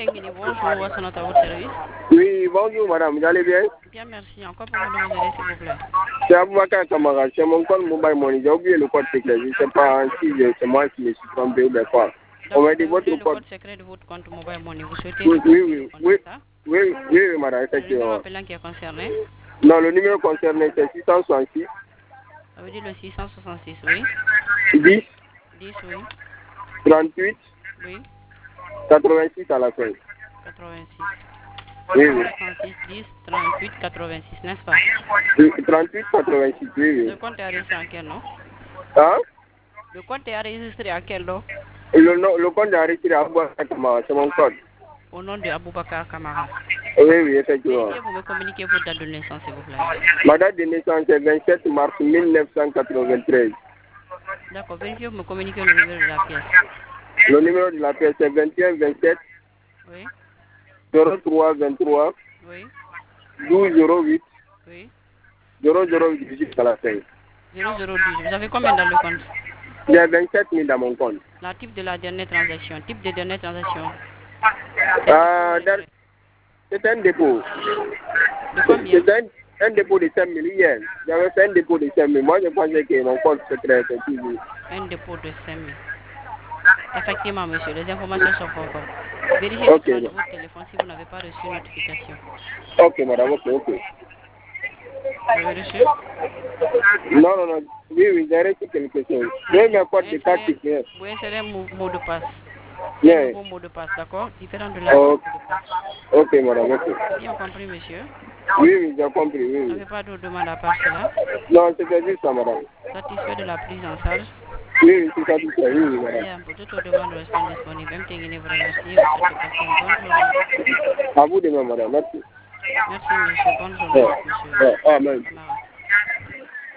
Bonjour, voici notre votre service. Oui, bonjour madame, vous allez bien? Bien, merci. Encore pouvez-vous nous aider, s'il vous plaît? C'est Aboubacar Kamara, c'est mon compte mobile money. J'ai oublié le code secret. Je ne sais pas si c'est moi qui me suis trompé ou bien quoi. On m'a dit Vous votre voulez le code. code secret de votre compte mobile money. Vous souhaitez Oui, débloquer le oui, compte, oui, c'est ça? oui, oui, oui, madame, Le numéro effectivement. appelant qui est concerné. Non, le numéro concerné c'est 666 Ça veut dire le 666, oui. 10 10, oui. 38 Oui. 86 à la fin. 86. Oui, oui. 666, 10, 38, 86, n'est-ce pas? 38 86, oui, Le oui. compte est enregistré en quel nom? Hein? Le compte est enregistré en quel nom? Le compte est enregistré à Aboubacar Kamara, c'est mon code. Au nom de Aboubacar Kamara. Oui, oui, effectivement. Vérifiez, vous me communiquez votre date de naissance, s'il vous plaît. Ma date de naissance est 27 mars 1993. D'accord, vérifiez, vous me communiquez le numéro de la pièce. Le numéro de la pièce est 21 27 Oui. 03 23 Oui. 12 08 Oui. 00 18 à la fin. 0010. Vous avez combien dans le compte? Il y a 27 000 dans mon compte. La type de la dernière transaction. Type de dernière transaction. C'est un dépôt. De combien? C'est un dépôt de 5 000 hier. J'avais fait un dépôt de 5 000. Moi, je pensais que mon compte secret était toujours. Un dépôt de 5 000. Effectivement, monsieur, les informations sont conformes. Vérifiez Ok, l'écran de votre téléphone si vous n'avez pas reçu une notification. ok, madame, ok, ok. Vous avez reçu? Non, non, non. Oui, oui, j'ai reçu quelque chose. J'ai mes codes de carte hier. Vous insérez un mot de passe. Un Yeah. nouveau mot de passe, d'accord? Différent de l'ancien Oh, mot de passe. ok, madame, ok. Bien compris, monsieur. Oui, oui, j'ai compris, oui, Vous oui. n'avez pas d'autres demandes à part cela? Non, c'était juste ça, madame. Satisfait de la prise en charge? Oui, oui, c'est ça, tout ça, oui, oui, madame. Bien, pour toutes vos demandes restons disponibles. MTN vous remercie. Vous souhaite de passer une bonne journée. À vous de même, madame. Merci. Merci, monsieur. Bonne journée, monsieur. Amen. Kamara.